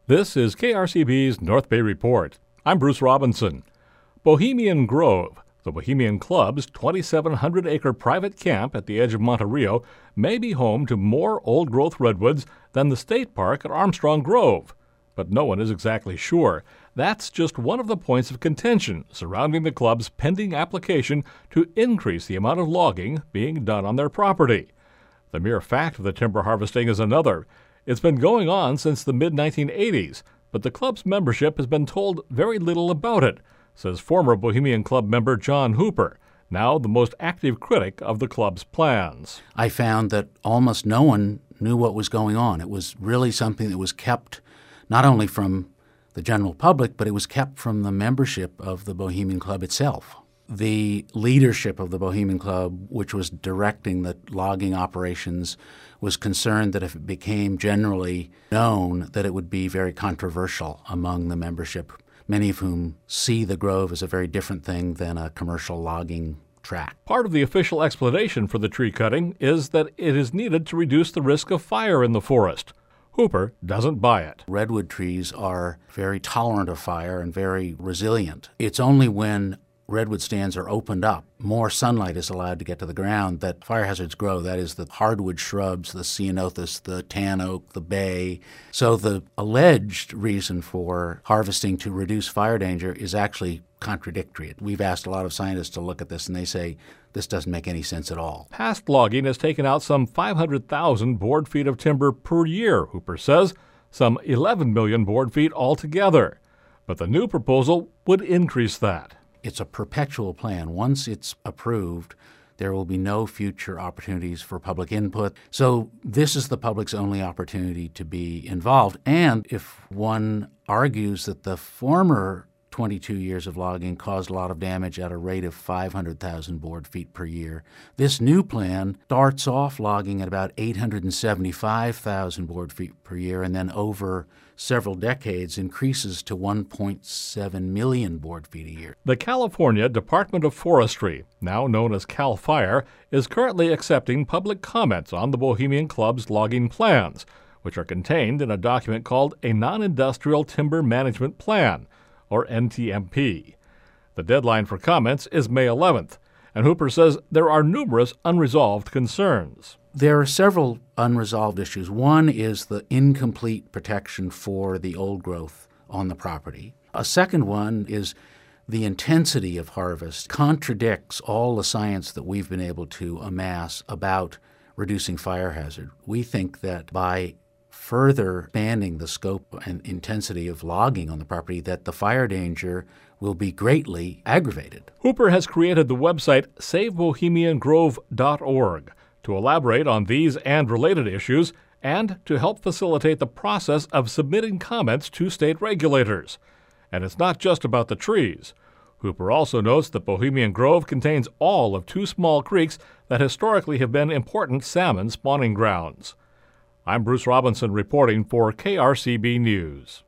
This is KRCB's North Bay Report. I'm Bruce Robinson. Bohemian Grove, the Bohemian Club's 2,700-acre private camp at the edge of Monterey, may be home to more old-growth redwoods than the state park at Armstrong Grove. But no one is exactly sure. That's just one of the points of contention surrounding the club's pending application to increase the amount of logging being done on their property. The mere fact of the timber harvesting is another. It's been going on since the mid-1980s, but the club's membership has been told very little about it, says former Bohemian Club member John Hooper, now the most active critic of the club's plans. I found that almost no one knew what was going on. It was really something that was kept not only from the general public, but it was kept from the membership of the Bohemian Club itself. The leadership of the Bohemian Club, which was directing the logging operations, was concerned that if it became generally known, that it would be very controversial among the membership, many of whom see the Grove as a very different thing than a commercial logging tract. Part of the official explanation for the tree cutting is that it is needed to reduce the risk of fire in the forest. Hooper doesn't buy it. Redwood trees are very tolerant of fire and very resilient. It's only when redwood stands are opened up, more sunlight is allowed to get to the ground, that fire hazards grow. That is, the hardwood shrubs, the ceanothus, the tan oak, the bay. So the alleged reason for harvesting to reduce fire danger is actually contradictory. We've asked a lot of scientists to look at this, and they say this doesn't make any sense at all. Past logging has taken out some 500,000 board feet of timber per year, Hooper says, some 11 million board feet altogether. But the new proposal would increase that. It's a perpetual plan. Once it's approved, there will be no future opportunities for public input. So this is the public's only opportunity to be involved. And if one argues that the former 22 years of logging caused a lot of damage at a rate of 500,000 board feet per year, this new plan starts off logging at about 875,000 board feet per year, and then over several decades increases to 1.7 million board feet a year. The California Department of Forestry, now known as CAL FIRE, is currently accepting public comments on the Bohemian Club's logging plans, which are contained in a document called a Non-Industrial Timber Management Plan, or NTMP. The deadline for comments is May 11th, and Hooper says there are numerous unresolved concerns. There are several unresolved issues. One is the incomplete protection for the old growth on the property. A second one is the intensity of harvest contradicts all the science that we've been able to amass about reducing fire hazard. We think that by further expanding the scope and intensity of logging on the property, that the fire danger will be greatly aggravated. Hooper has created the website SaveBohemianGrove.org to elaborate on these and related issues and to help facilitate the process of submitting comments to state regulators. And it's not just about the trees. Hooper also notes that Bohemian Grove contains all of two small creeks that historically have been important salmon spawning grounds. I'm Bruce Robinson reporting for KRCB News.